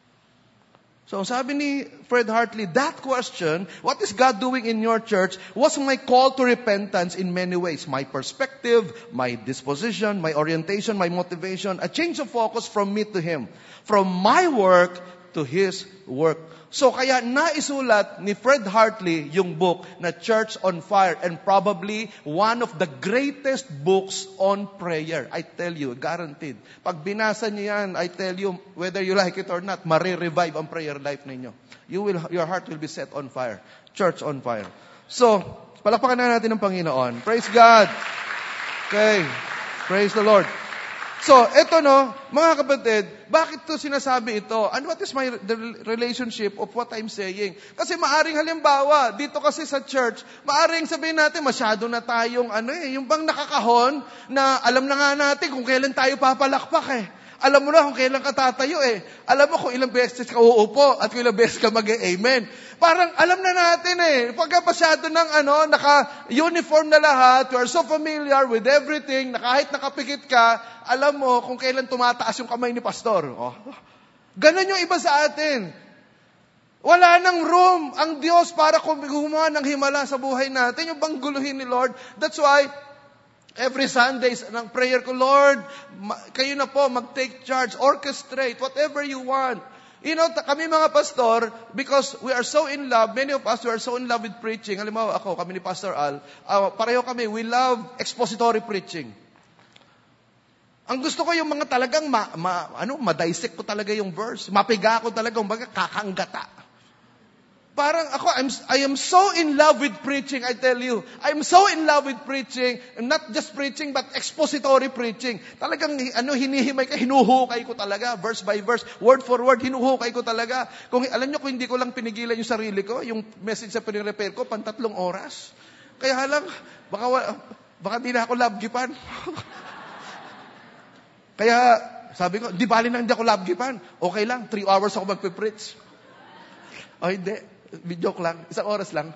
So sabi ni Fred Hartley, that question, what is God doing in your church, was my call to repentance in many ways. My perspective, my disposition, my orientation, my motivation, a change of focus from me to Him. From my work to His work. So kaya naisulat ni Fred Hartley yung book na Church on Fire, and probably one of the greatest books on prayer. I tell you, guaranteed. Pag binasa niyo yan, I tell you, whether you like it or not, marirevive ang prayer life ninyo. You will, your heart will be set on fire. Church on Fire. So, palakpakan na natin ng Panginoon. Praise God. Okay. Praise the Lord. So, eto no, mga kapatid, bakit to sinasabi ito? And what is my the relationship of what I'm saying? Kasi maaring halimbawa, dito kasi sa church, maaring sabihin natin, masyado na tayong ano eh, yung bang nakakahon na alam na nga natin kung kailan tayo papalakpak eh. Alam mo na kung kailan ka tatayo eh. Alam mo kung ilang beses ka uupo at kung ilang beses ka mag-amen. Parang alam na natin eh. Pagka masyado ng ano, naka-uniform na lahat, you are so familiar with everything, na kahit nakapikit ka, alam mo kung kailan tumataas yung kamay ni pastor. Oh. Ganon yung iba sa atin. Wala nang room ang Diyos para gumawa ng himala sa buhay natin. Yung bang guluhin ni Lord. That's why, every Sundays, ng prayer ko, Lord, ma- kayo na po, mag-take charge, orchestrate, whatever you want. You know, ta- kami mga pastor, because we are so in love, many of us, we are so in love with preaching. Halimbawa ako, kami ni Pastor Al, uh, pareho kami, we love expository preaching. Ang gusto ko yung mga talagang, ma, ma, ano, ma-dissect ko talaga yung verse. Mapiga ko talaga, umaga, kakanggata. Parang ako, I'm, I am so in love with preaching, I tell you. I'm so in love with preaching, and not just preaching, but expository preaching. Talagang, ano, hinihimay ka, hinuhukay ko talaga, verse by verse, word for word, hinuhukay ko talaga. Kung, alam nyo, kung hindi ko lang pinigilan yung sarili ko, yung message sa pinirepare ko, pantatlong oras. Kaya lang, baka, baka di na ako labgipan. Kaya, sabi ko, di bali na hindi ako labgipan. Okay lang, three hours ako magpipreach. O hindi, joke lang, isang oras lang.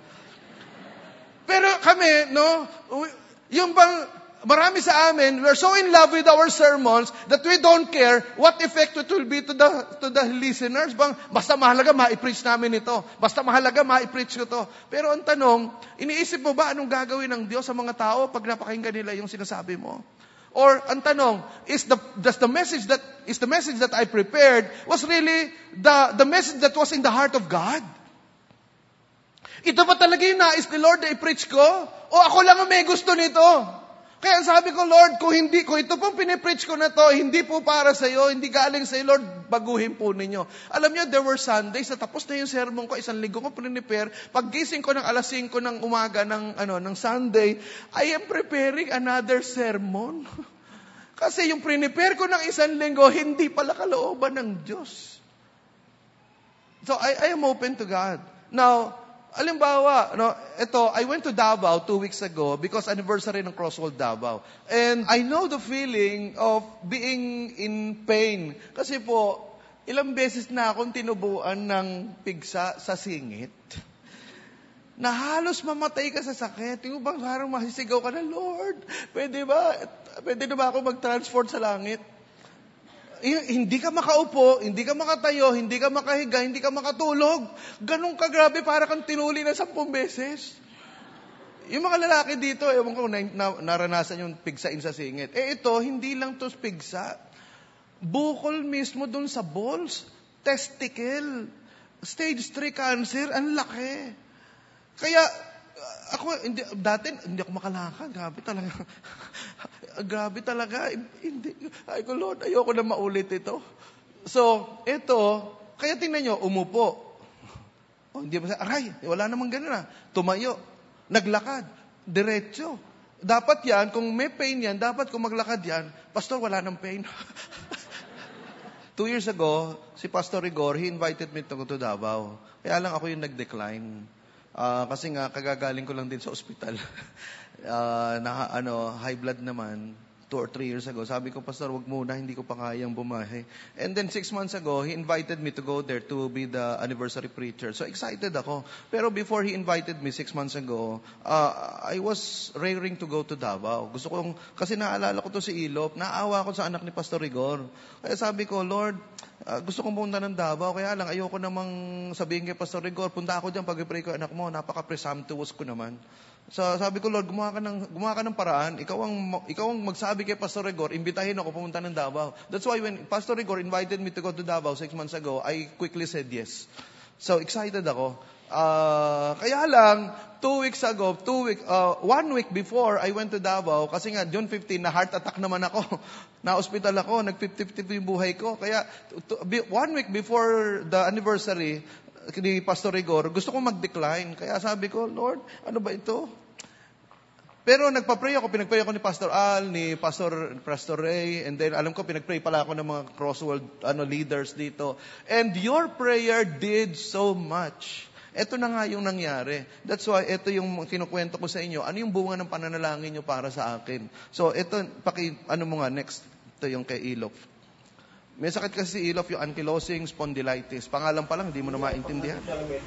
Pero kami, no, yung bang, marami sa amin, we're so in love with our sermons that we don't care what effect it will be to the to the listeners. Bang, basta mahalaga, ma-preach namin ito. Basta mahalaga, ma-preach ko to. Pero ang tanong, iniisip mo ba anong gagawin ng Diyos sa mga tao pag napakinggan nila yung sinasabi mo? Or ang tanong, is the does the message that is the message that I prepared was really the the message that was in the heart of God? Ito ba talaga yung nais ni Lord na i-preach ko? O ako lang ang may gusto nito? Kaya sabi ko, Lord, kung hindi, kung ito pong pinipreach ko na to, hindi po para sa iyo, hindi galing sa iyo, Lord, baguhin po ninyo. Alam niyo, there were Sundays na tapos na yung sermon ko, isang linggo ko prepare. Paggising ko ng alas singko ng umaga ng, ano, ng Sunday, I am preparing another sermon. Kasi yung prepare ko ng isang linggo, hindi pala kalooban ng Diyos. So, I, I am open to God. Now, alimbawa, no, ito, I went to Davao two weeks ago because anniversary ng Crosswalk Davao. And I know the feeling of being in pain. Kasi po, ilang beses na akong tinubuan ng pigsa sa singit. Na halos mamatay ka sa sakit. Yung bang parang masisigaw ka na, Lord, pwede ba, pwede na ba ako mag-transport sa langit? Hindi ka makaupo, hindi ka makatayo, hindi ka makahiga, hindi ka makatulog. Ganun ka grabe, para kang tinuli na sampung beses. Yung mga lalaki dito, ewan ko na, na, naranasan yung pigsain sa singit. Eh ito, hindi lang to pigsa. Bukol mismo dun sa balls, testicle, stage three cancer, ang laki. Kaya, ako, hindi, dati, hindi ako makalakad. Grabe talaga. Grabe talaga. Hindi, ay ko, Lord, ayoko na maulit ito. So, ito, kaya tingnan nyo, umupo. O, hindi ba, aray, wala namang ganun na. Tumayo, naglakad, diretso. Dapat yan, kung may pain yan, dapat kung maglakad yan, Pastor, wala nang pain. Two years ago, si Pastor Igor, he invited me to go to Davao. Kaya lang ako yung nag-decline. Ah, kasi nga, kagagaling ko lang din sa ospital. Ah, na, ano, high blood naman. Two or three years ago, sabi ko, Pastor, wag muna, hindi ko pa kayang bumahe. And then six months ago, he invited me to go there to be the anniversary preacher. So excited ako. Pero before he invited me six months ago, uh, I was raring to go to Davao. Gusto kong, kasi naalala ko to si Ilop, naawa ko sa anak ni Pastor Rigor. Kaya sabi ko, Lord, uh, gusto kong pumunta ng Davao, kaya lang ayoko namang sabihin kay Pastor Rigor, punta ako dyan, pag-pray ko anak mo, napaka-presumptuous ko naman. So sabi ko, Lord, gumawa ka ng, gumawa ka ng paraan. Ikaw ang, ikaw ang magsabi kay Pastor Rigor, imbitahin ako pumunta ng Davao. That's why when Pastor Rigor invited me to go to Davao six months ago, I quickly said yes. So excited ako. Uh, kaya lang, two weeks ago, two week, uh, one week before I went to Davao, kasi nga June fifteenth, na heart attack naman ako. Na-hospital ako, nag-fifty-fifty yung buhay ko. Kaya to, one week before the anniversary, ni Pastor Rigor, gusto kong mag-decline. Kaya sabi ko, Lord, ano ba ito? Pero nagpa-pray ako, pinag-pray ako ni Pastor Al, ni Pastor Pastor Ray, and then alam ko, pinag-pray pala ako ng mga Crossworld ano, leaders dito. And your prayer did so much. Ito na nga yung nangyari. That's why, ito yung kinukwento ko sa inyo. Ano yung bunga ng pananalangin nyo para sa akin? So, ito, paki, ano mo nga, next, ito yung kay Ilop. May sakit kasi si Ilop, yung ankylosing spondylitis. Pangalan pa lang, hindi mo na maintindihan.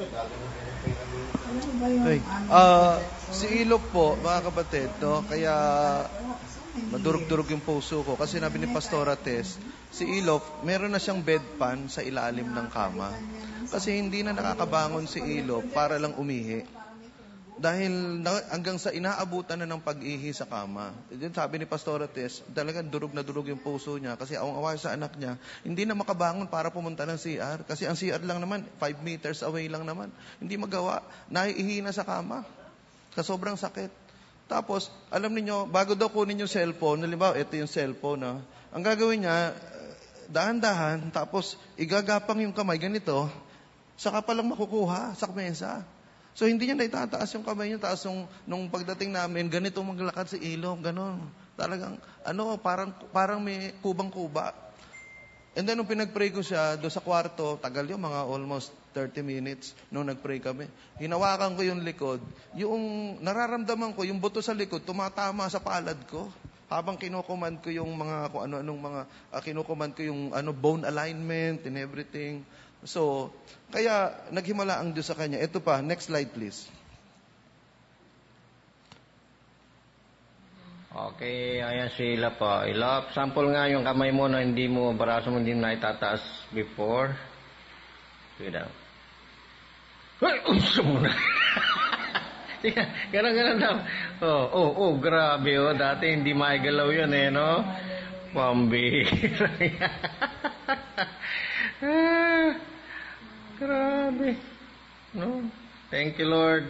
Okay. Uh, si Ilop po, mga kapatid, no, kaya madurog-durog yung puso ko. Kasi nabi ni Pastora Tess, si Ilop, meron na siyang bedpan sa ilalim ng kama. Kasi hindi na nakakabangon si Ilop para lang umihi. Dahil na, hanggang sa inaabutan na ng pag-ihi sa kama. Then sabi ni Pastora Tess, talagang durog na durog yung puso niya kasi awang-awa sa anak niya. Hindi na makabangon para pumunta ng C R. Kasi ang C R lang naman, five meters away lang naman. Hindi magawa. Naiihi na sa kama. Sa sobrang sakit. Tapos, alam niyo, bago daw kunin yung cellphone, halimbawa, ito yung cellphone, no? Ang gagawin niya, dahan-dahan, tapos igagapang yung kamay, ganito, saka palang makukuha sa mesa. So, hindi niya na itataas yung kamay niya. Taas yung, nung pagdating namin, ganito maglakad si Ilop, ganon. Talagang, ano, parang, parang may kubang-kuba. And then, nung pinag-pray ko siya, doon sa kwarto, tagal yung mga almost thirty minutes, nung nag-pray kami. Hinawakan ko yung likod. Yung, nararamdaman ko, yung buto sa likod, tumatama sa palad ko. Habang kinukuman ko yung mga, kung ano-anong mga, uh, kinukuman ko yung, ano, bone alignment and everything. So, kaya naghimala ang Diyos sa kanya. Ito pa, next slide please. Okay, ayan si Ilop po. Ilop, sample nga yung kamay mo na hindi mo, baraso mo hindi na itataas before. Sige daw. Ay, umso mo na. Ganon-ganon daw. Oh, oh, oh, grabe oh. Dati hindi maigalaw yun eh, no? Pambihira yan. Ah, grabe. No? Thank you, Lord.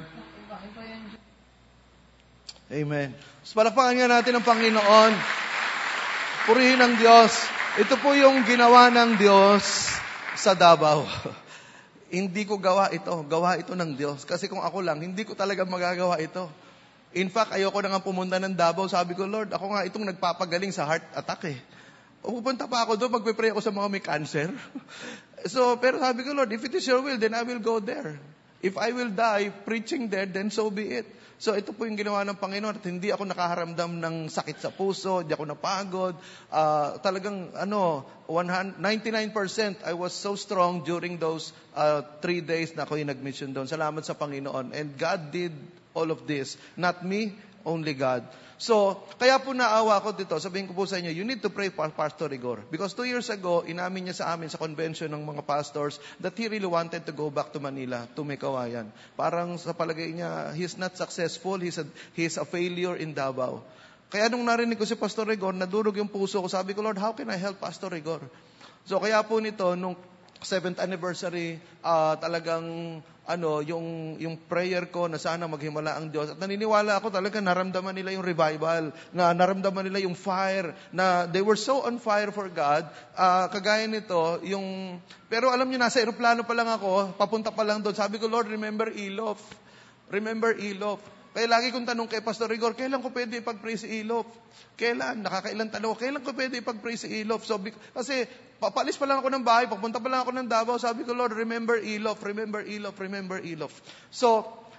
Amen. So, palakpakan nga natin ang Panginoon. Purihin ang Diyos. Ito po yung ginawa ng Diyos sa Davao. Hindi ko gawa ito. Gawa ito ng Diyos. Kasi kung ako lang, hindi ko talaga magagawa ito. In fact, ayoko na nga pumunta ng Davao. Sabi ko, Lord, ako nga itong nagpapagaling sa heart attack eh. O pupunta pa ako doon, magpe-pray ako sa mga may cancer. So, pero sabi ko, Lord, if it is your will, then I will go there. If I will die preaching there, then so be it. So, ito po yung ginawa ng Panginoon at hindi ako nakaharamdam ng sakit sa puso, hindi ako napagod. Uh, talagang, ano, ninety-nine percent I was so strong during those uh, three days na ako yung nag-mission doon. Salamat sa Panginoon. And God did all of this. Not me, only God. So, kaya po naawa ko dito, sabihin ko po sa inyo, you need to pray for Pastor Rigor. Because two years ago, inamin niya sa amin sa convention ng mga pastors that he really wanted to go back to Manila, to Mekawayan. Parang sa palagay niya, he's not successful, he's a, he's a failure in Davao. Kaya nung narinig ko si Pastor Rigor, nadurog yung puso ko, sabi ko, Lord, how can I help Pastor Rigor? So, kaya po nito, nung seventh anniversary, uh, talagang ano, yung yung prayer ko na sana maghimala ang Diyos. At naniniwala ako talaga naramdaman nila yung revival, na naramdaman nila yung fire, na they were so on fire for God. Uh, kagaya nito, yung pero alam niyo nasa eroplano pa lang ako, papunta pa lang doon. Sabi ko, Lord, remember Ilop. Remember Ilop. Kaya lagi kong tanong kay Pastor Rigor, kailan ko pwede ipag-pray si Ilop? Kailan? Nakakailan tanong ko, kailan ko pwede ipag-pray si Ilop? So, kasi, papalis pa lang ako ng bahay, papunta pa lang ako ng Davao, sabi ko, Lord, remember Ilop, remember Ilop, remember Ilop. So,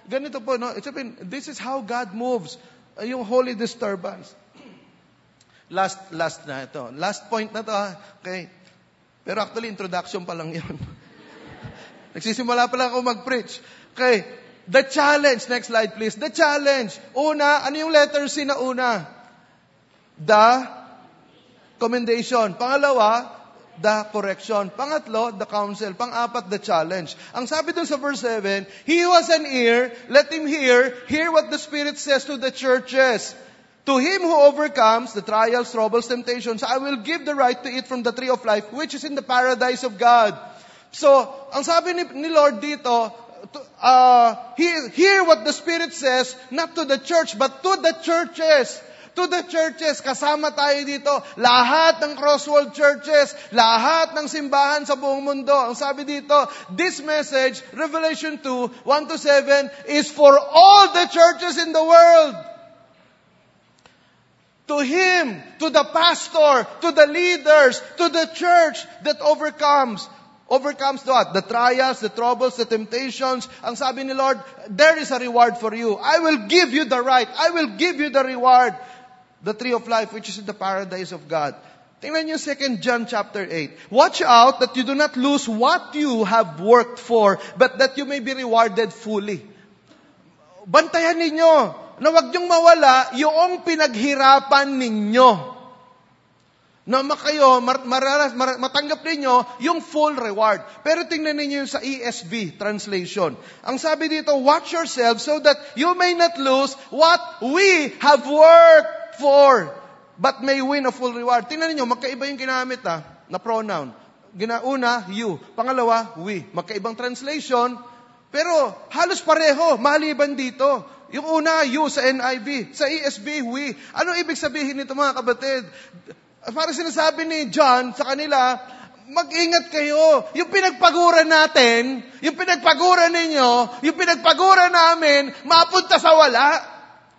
ganito po, no? It's been, this is how God moves. Uh, yung holy disturbance. Last, last na ito. Last point na to, ha? Okay. Pero actually, introduction pa lang yun. Nagsisimula pa lang ako mag-preach. Okay. The challenge. Next slide, please. The challenge. Una, ano yung letter C na una? The commendation. Pangalawa, the correction. Pangatlo, the counsel. Pang-apat, the challenge. Ang sabi dun sa verse seven, he who has an ear, let him hear, hear what the Spirit says to the churches. To him who overcomes the trials, troubles, temptations, I will give the right to eat from the tree of life, which is in the paradise of God. So, ang sabi ni, ni Lord dito, to, uh, hear, hear what the Spirit says, not to the church, but to the churches. To the churches, kasama tayo dito. Lahat ng Crossworld churches, lahat ng simbahan sa buong mundo. Ang sabi dito, this message, Revelation two, one to seven, is for all the churches in the world. To him, to the pastor, to the leaders, to the church that overcomes. Overcomes what? The trials, the troubles, the temptations. Ang sabi ni Lord, there is a reward for you. I will give you the right. I will give you the reward. The tree of life, which is in the paradise of God. Tingnan niyo Second John chapter eight. Watch out that you do not lose what you have worked for, but that you may be rewarded fully. Bantayan ninyo na wag niyong mawala yung pinaghirapan ninyo. Na makayo, mar, mararas, mar, matanggap ninyo yung full reward. Pero tingnan ninyo yung sa E S V translation. Ang sabi dito, watch yourselves so that you may not lose what we have worked for, but may win a full reward. Tingnan niyo, magkaiba yung ginamit ha, na pronoun. Ginauna, you. Pangalawa, we. Magkaibang translation, pero halos pareho, maliban dito. Yung una, you sa N I V. Sa E S V, we. Ano ibig sabihin nito mga kabatid? Parang sinasabi ni John sa kanila, mag-ingat kayo. Yung pinagpaguran natin, yung pinagpaguran ninyo, yung pinagpaguran namin, mapunta sa wala.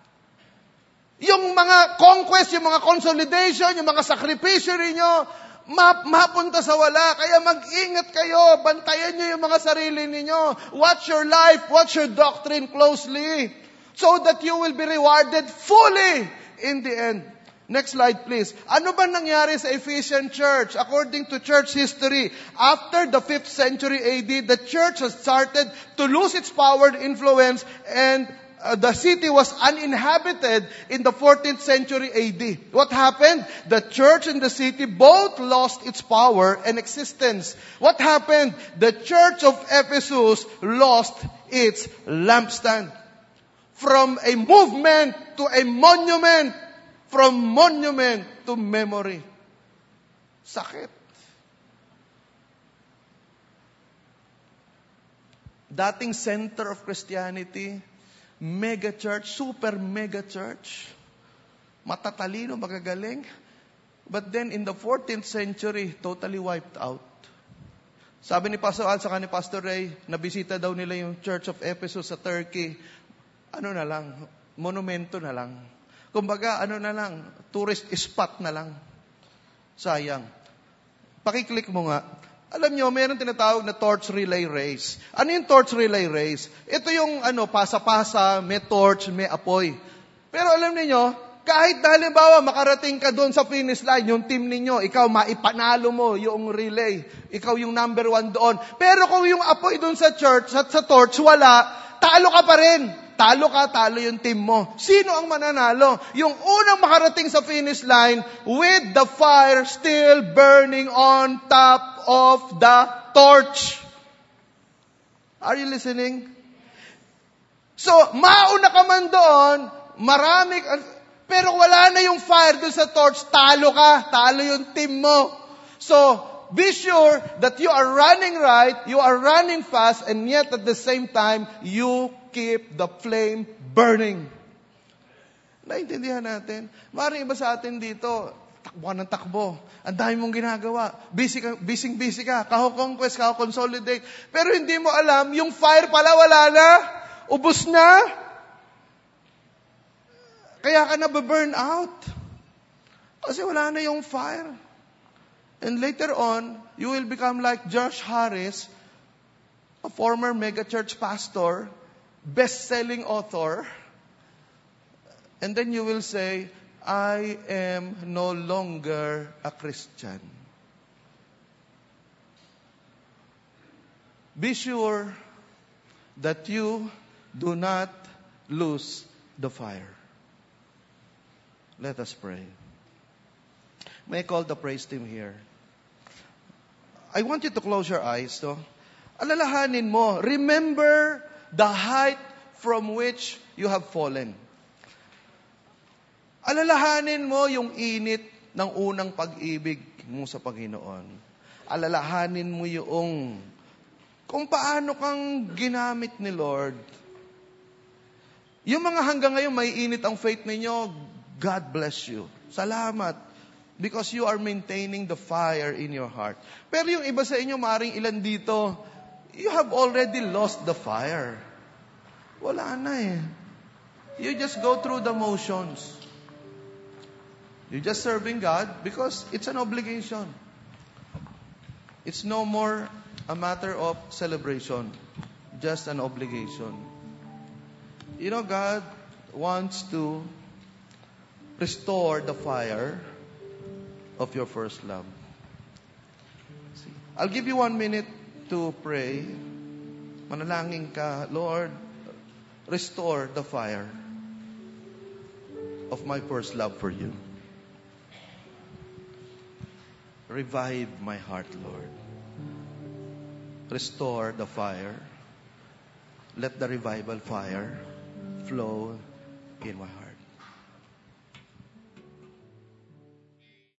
Yung mga conquest, yung mga consolidation, yung mga sakripisyo ninyo, map, mapunta sa wala. Kaya mag-ingat kayo. Bantayan nyo yung mga sarili ninyo. Watch your life. Watch your doctrine closely. So that you will be rewarded fully in the end. Next slide, please. Ano ba nangyari sa Ephesian church? According to church history, after the fifth century A D, the church has started to lose its power and influence, and Uh, the city was uninhabited in the fourteenth century A D. What happened? The church and the city both lost its power and existence. What happened? The church of Ephesus lost its lampstand. From a movement to a monument. From monument to memory. Sakit. Dating center of Christianity, mega church, super mega church. Matatalino, magagaling. But then in the fourteenth century, totally wiped out. Sabi ni Pastor Al, saka ni Pastor Ray, nabisita daw nila yung Church of Ephesus sa Turkey. Ano na lang, monumento na lang. Kumbaga, ano na lang, tourist spot na lang. Sayang. Pakiclick mo nga. Alam nyo, mayroon tinatawag na torch relay race. Ano yung torch relay race? Ito yung ano, pasa-pasa, may torch, may apoy. Pero alam niyo, kahit halimbawa makarating ka doon sa finish line, yung team ninyo, ikaw maipanalo mo yung relay. Ikaw yung number one doon. Pero kung yung apoy doon sa church, at sa torch, wala, talo ka pa rin. Talo ka, talo yung team mo. Sino ang mananalo? Yung unang makarating sa finish line with the fire still burning on top of the torch. Are you listening? So, mauna ka man doon, marami, pero wala na yung fire doon sa torch, talo ka, talo yung team mo. So, be sure that you are running right, you are running fast, and yet at the same time, you keep the flame burning. Naintindihan natin? Maring iba sa atin dito, takbo ka ng takbo. Ang dami mong ginagawa. Busy ka, busy, busy ka. Kaho-conquest, kaho-consolidate. Pero hindi mo alam, yung fire pala wala na. Ubus na. Kaya ka na-burn out. Kasi wala na yung fire. And later on, you will become like Josh Harris, a former megachurch pastor, best-selling author, and then you will say, I am no longer a Christian. Be sure that you do not lose the fire. Let us pray. May I call the praise team here? I want you to close your eyes. So, alalahanin mo, remember the height from which you have fallen. Alalahanin mo yung init ng unang pag-ibig mo sa Panginoon. Alalahanin mo yung kung paano kang ginamit ni Lord. Yung mga hanggang ngayon may init ang faith ninyo, God bless you. Salamat. Because you are maintaining the fire in your heart. Pero yung iba sa inyo, maring ilan dito, you have already lost the fire. Wala na eh. You just go through the motions. You're just serving God because it's an obligation. It's no more a matter of celebration, just an obligation. You know, God wants to restore the fire of your first love. See, I'll give you one minute to pray. Manalangin ka, Lord, restore the fire of my first love for you. Revive my heart, Lord. Restore the fire. Let the revival fire flow in my heart.